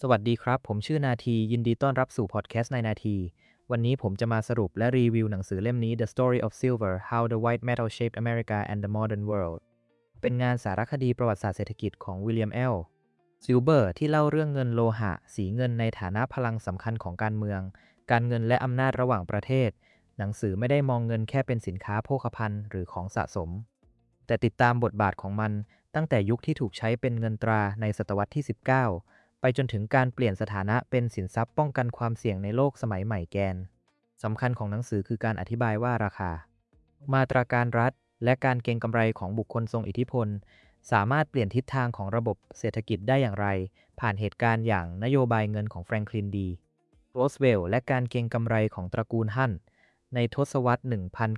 สวัสดีครับผมชื่อนาทียินดีต้อนรับสู่พอดแคสต์ในนาทีวันนี้ผมจะมาสรุปและรีวิวหนังสือเล่มนี้ The Story of Silver How the White Metal Shaped America and the Modern World เป็นงานสารคดีประวัติศาสตร์เศรษฐกิจของวิลเลียม ซิลเบอร์ที่เล่าเรื่องเงินโลหะสีเงินในฐานะพลังสำคัญของการเมืองการเงินและอำนาจระหว่างประเทศหนังสือไม่ได้มองเงินแค่เป็นสินค้าโภคภัณฑ์หรือของสะสมแต่ติดตามบทบาทของมันตั้งแต่ยุคที่ถูกใช้เป็นเงินตราในศตวรรษที่19ไปจนถึงการเปลี่ยนสถานะเป็นสินทรัพย์ป้องกันความเสี่ยงในโลกสมัยใหม่แกนสำคัญของหนังสือคือการอธิบายว่าราคามาตราการรัฐและการเก็งกำไรของบุคคลทรงอิทธิพลสามารถเปลี่ยนทิศทางของระบบเศรษฐกิจได้อย่างไรผ่านเหตุการณ์อย่างนโยบายเงินของแฟรงคลินดีโรสเวลล์และการเก็งกำไรของตระกูลฮั่นในทศวรรษ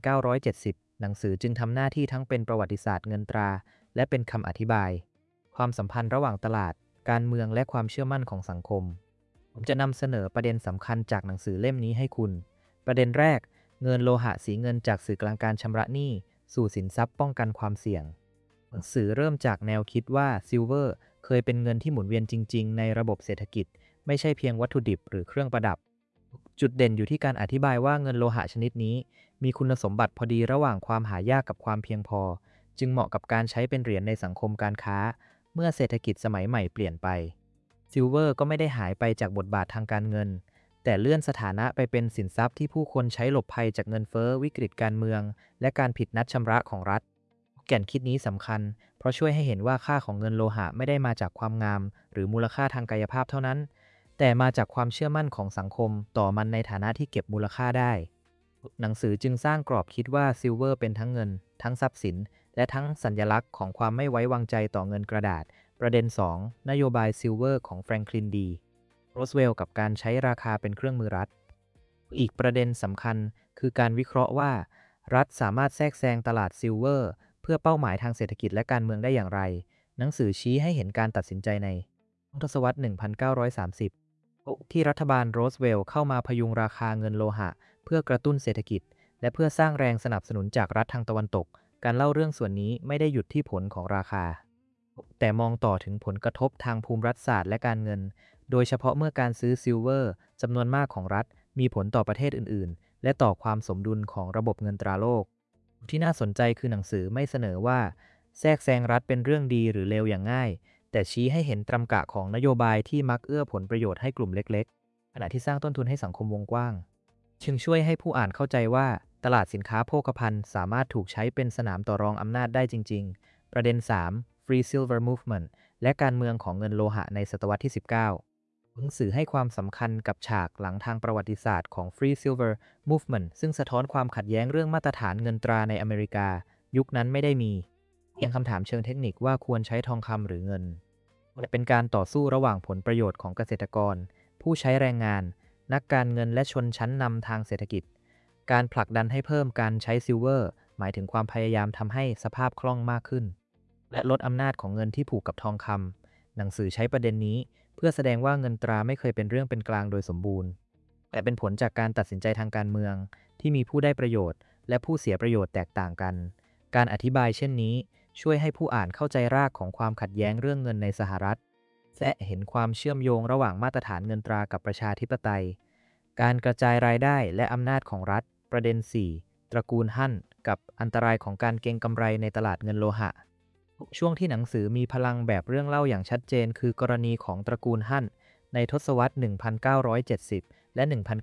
1970 หนังสือจึงทำหน้าที่ทั้งเป็นประวัติศาสตร์เงินตราและเป็นคำอธิบายความสัมพันธ์ระหว่างตลาดการเมืองและความเชื่อมั่นของสังคมผมจะนำเสนอประเด็นสำคัญจากหนังสือเล่มนี้ให้คุณประเด็นแรกเงินโลหะสีเงินจากสื่อกลางการชำระหนี้สู่สินทรัพย์ป้องกันความเสี่ยงหนังสือเริ่มจากแนวคิดว่าซิลเวอร์เคยเป็นเงินที่หมุนเวียนจริงๆในระบบเศรษฐกิจไม่ใช่เพียงวัตถุดิบหรือเครื่องประดับจุดเด่นอยู่ที่การอธิบายว่าเงินโลหะชนิดนี้มีคุณสมบัติพอดีระหว่างความหายากกับความเพียงพอจึงเหมาะกับการใช้เป็นเหรียญในสังคมการค้าเมื่อเศรษฐกิจสมัยใหม่เปลี่ยนไปซิลเวอร์ก็ไม่ได้หายไปจากบทบาททางการเงินแต่เลื่อนสถานะไปเป็นสินทรัพย์ที่ผู้คนใช้หลบภัยจากเงินเฟ้อวิกฤตการเมืองและการผิดนัดชำระของรัฐแก่นคิดนี้สำคัญเพราะช่วยให้เห็นว่าค่าของเงินโลหะไม่ได้มาจากความงามหรือมูลค่าทางกายภาพเท่านั้นแต่มาจากความเชื่อมั่นของสังคมต่อมันในฐานะที่เก็บมูลค่าได้หนังสือจึงสร้างกรอบคิดว่าซิลเวอร์เป็นทั้งเงินทั้งทรัพย์สินและทั้งสัญลักษณ์ของความไม่ไว้วางใจต่อเงินกระดาษประเด็น2นโยบายซิลเวอร์ของแฟรงคลินดีโรสเวลล์กับการใช้ราคาเป็นเครื่องมือรัฐอีกประเด็นสำคัญคือการวิเคราะห์ว่ารัฐสามารถแทรกแซงตลาดซิลเวอร์เพื่อเป้าหมายทางเศรษฐกิจและการเมืองได้อย่างไรหนังสือชี้ให้เห็นการตัดสินใจในทศวรรษ 1930 ที่รัฐบาลโรสเวลล์เข้ามาพยุงราคาเงินโลหะเพื่อกระตุ้นเศรษฐกิจและเพื่อสร้างแรงสนับสนุนจากรัฐทางตะวันตกการเล่าเรื่องส่วนนี้ไม่ได้หยุดที่ผลของราคาแต่มองต่อถึงผลกระทบทางภูมิรัฐศาสตร์และการเงินโดยเฉพาะเมื่อการซื้อซิลเวอร์จำนวนมากของรัฐมีผลต่อประเทศอื่นๆและต่อความสมดุลของระบบเงินตราโลกที่น่าสนใจคือหนังสือไม่เสนอว่าแทรกแซงรัฐเป็นเรื่องดีหรือเลวอย่างง่ายแต่ชี้ให้เห็นตรรกะของนโยบายที่มักเอื้อผลประโยชน์ให้กลุ่มเล็กๆขณะที่สร้างต้นทุนให้สังคมวงกว้างจึงช่วยให้ผู้อ่านเข้าใจว่าตลาดสินค้าโภคภัณฑ์สามารถถูกใช้เป็นสนามต่อรองอำนาจได้จริงๆประเด็น3 Free Silver Movement และการเมืองของเงินโลหะในศตวรรษที่19หนังสือให้ความสำคัญกับฉากหลังทางประวัติศาสตร์ของ Free Silver Movement ซึ่งสะท้อนความขัดแย้งเรื่องมาตรฐานเงินตราในอเมริกายุคนั้นไม่ได้มีเพียงคำถามเชิงเทคนิคว่าควรใช้ทองคำหรือเงินแต่เป็นการต่อสู้ระหว่างผลประโยชน์ของเกษตรกรผู้ใช้แรงงานนักการเงินและชนชั้นนำทางเศรษฐกิจการผลักดันให้เพิ่มการใช้ซิลเวอร์หมายถึงความพยายามทำให้สภาพคล่องมากขึ้นและลดอำนาจของเงินที่ผูกกับทองคำหนังสือใช้ประเด็นนี้เพื่อแสดงว่าเงินตราไม่เคยเป็นเรื่องเป็นกลางโดยสมบูรณ์แต่เป็นผลจากการตัดสินใจทางการเมืองที่มีผู้ได้ประโยชน์และผู้เสียประโยชน์แตกต่างกันการอธิบายเช่นนี้ช่วยให้ผู้อ่านเข้าใจรากของความขัดแย้งเรื่องเงินในสหรัฐและเห็นความเชื่อมโยงระหว่างมาตรฐานเงินตรากับประชาธิปไตยการกระจายรายได้และอำนาจของรัฐประเด็น4ตระกูลฮั่นกับอันตรายของการเก็งกำไรในตลาดเงินโลหะช่วงที่หนังสือมีพลังแบบเรื่องเล่าอย่างชัดเจนคือกรณีของตระกูลฮั่นในทศวรรษ 1970 และ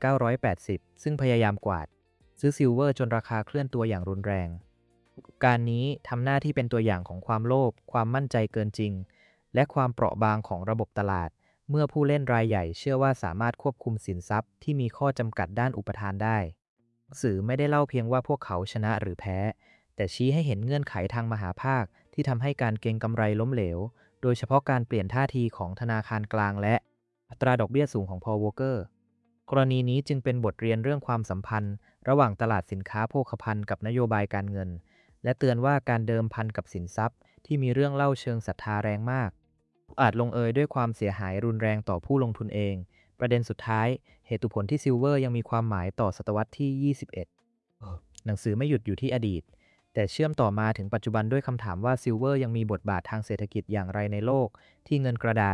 1980 ซึ่งพยายามกวาดซื้อซิลเวอร์จนราคาเคลื่อนตัวอย่างรุนแรงการนี้ทำหน้าที่เป็นตัวอย่างของความโลภความมั่นใจเกินจริงและความเปราะบางของระบบตลาดเมื่อผู้เล่นรายใหญ่เชื่อว่าสามารถควบคุมสินทรัพย์ที่มีข้อจำกัดด้านอุปทานได้สื่อไม่ได้เล่าเพียงว่าพวกเขาชนะหรือแพ้แต่ชี้ให้เห็นเงื่อนไขทางมหาภาคที่ทำให้การเก็งกำไรล้มเหลวโดยเฉพาะการเปลี่ยนท่าทีของธนาคารกลางและอัตราดอกเบี้ยสูงของพอล วอลเกอร์กรณีนี้จึงเป็นบทเรียนเรื่องความสัมพันธ์ระหว่างตลาดสินค้าโภคภัณฑ์กับนโยบายการเงินและเตือนว่าการเดิมพันกับสินทรัพย์ที่มีเรื่องเล่าเชิงศรัทธาแรงมากอาจลงเอยด้วยความเสียหายรุนแรงต่อผู้ลงทุนเองประเด็นสุดท้ายเหตุผลที่ซิลเวอร์ยังมีความหมายต่อศตวรรษที่ 21หนังสือไม่หยุดอยู่ที่อดีตแต่เชื่อมต่อมาถึงปัจจุบันด้วยคำถามว่าซิลเวอร์ยังมีบทบาททางเศรษฐกิจอย่างไรในโลกที่เงินกระดาษ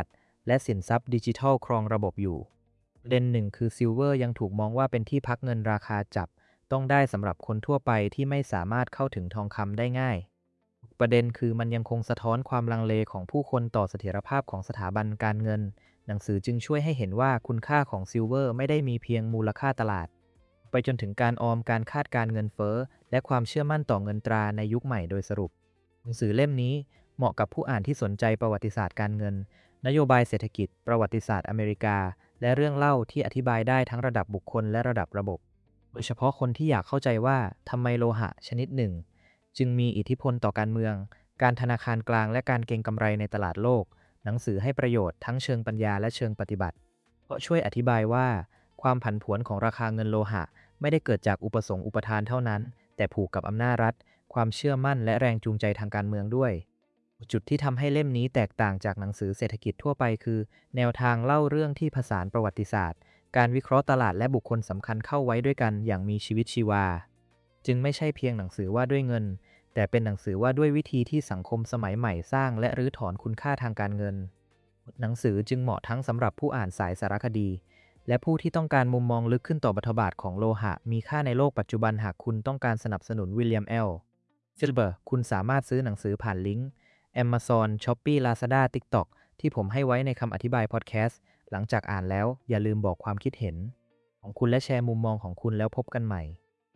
และสินทรัพย์ดิจิทัลครองระบบอยู่ประเด็นหนึ่งคือซิลเวอร์ยังถูกมองว่าเป็นที่พักเงินราคาจับต้องได้สำหรับคนทั่วไปที่ไม่สามารถเข้าถึงทองคำได้ง่ายประเด็นคือมันยังคงสะท้อนความลังเลของผู้คนต่อเสถียรภาพของสถาบันการเงินหนังสือจึงช่วยให้เห็นว่าคุณค่าของซิลเวอร์ไม่ได้มีเพียงมูลค่าตลาดไปจนถึงการออมการคาดการเงินเฟ้อและความเชื่อมั่นต่อเงินตราในยุคใหม่โดยสรุปหนังสือเล่มนี้เหมาะกับผู้อ่านที่สนใจประวัติศาสตร์การเงินนโยบายเศรษฐกิจประวัติศาสตร์อเมริกาและเรื่องเล่าที่อธิบายได้ทั้งระดับบุคคลและระดับระบบโดยเฉพาะคนที่อยากเข้าใจว่าทำไมโลหะชนิดหนึ่งจึงมีอิทธิพลต่อการเมืองการธนาคารกลางและการเก็งกำไรในตลาดโลกหนังสือให้ประโยชน์ทั้งเชิงปัญญาและเชิงปฏิบัติเพราะช่วยอธิบายว่าความผันผวนของราคาเงินโลหะไม่ได้เกิดจากอุปสงค์อุปทานเท่านั้นแต่ผูกกับอำนาจรัฐความเชื่อมั่นและแรงจูงใจทางการเมืองด้วยจุดที่ทำให้เล่มนี้แตกต่างจากหนังสือเศรษฐกิจทั่วไปคือแนวทางเล่าเรื่องที่ผสานประวัติศาสตร์การวิเคราะห์ตลาดและบุคคลสำคัญเข้าไว้ด้วยกันอย่างมีชีวิตชีวาจึงไม่ใช่เพียงหนังสือว่าด้วยเงินแต่เป็นหนังสือว่าด้วยวิธีที่สังคมสมัยใหม่สร้างและรื้อถอนคุณค่าทางการเงินหนังสือจึงเหมาะทั้งสำหรับผู้อ่านสายสารคดีและผู้ที่ต้องการมุมมองลึกขึ้นต่อบทบาทของโลหะมีค่าในโลกปัจจุบันหากคุณต้องการสนับสนุนวิลเลียม L. ซิลเบอร์คุณสามารถซื้อหนังสือผ่านลิงก์ Amazon, Shopee, Lazada, TikTok ที่ผมให้ไว้ในคำอธิบายพอดแคสต์หลังจากอ่านแล้วอย่าลืมบอกความคิดเห็นของคุณและแชร์มุมมองของคุณแล้วพบกันใหม่